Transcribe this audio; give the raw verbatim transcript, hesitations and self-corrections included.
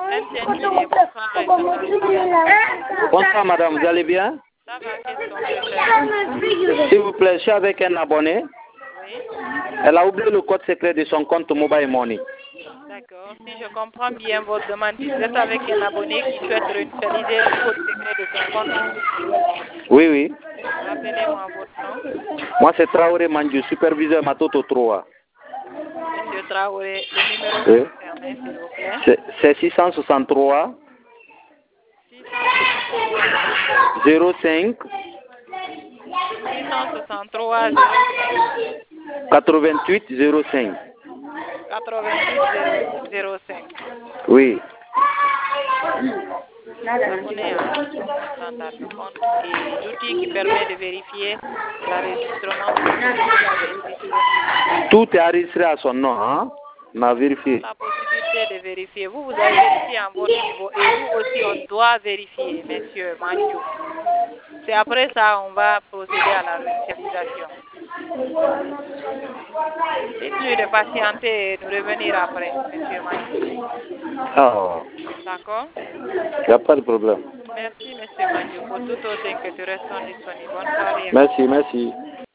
M T N Guinée, bonsoir régional. Bonsoir madame, vous allez bien? Ça va, qu'est-ce qu'on peut faire? S'il vous plaît, je suis avec un abonné. Oui. Elle a oublié le code secret de son compte Mobile Money. D'accord. Si je comprends bien votre demande, vous êtes avec un abonné qui souhaite réinitialiser le code secret de son compte Mobile. Oui, oui. Rappelez-moi votre nom. Moi, c'est Traoré Mandiou, superviseur Matoto trois. Monsieur Traoré, le numéro Oui. concerné, s'il vous plaît. C'est, c'est six cent soixante-trois six cent soixante-trois zéro cinq six cent soixante-trois zéro cinq quatre-vingt-huit zéro cinq. quatre-vingt-huit zéro cinq. Oui. Abonné à standard de compte et l'outil qui permet de vérifier l'enregistrement est disponible. Tout est enregistré à son nom, hein? On a vérifié. La possibilité de vérifier. Vous, vous avez vérifié à votre niveau et nous aussi, on doit vérifier, monsieur Mandiou. C'est après ça on va procéder à la réinitialisation. Dites-lui de patienter et de revenir après, monsieur Mandiou. Ah. D'accord? Il n'y a pas de problème. Merci, monsieur Mandiou. Pour toute autre inquiétude, restons disponibles. Bonne soirée. Merci, merci.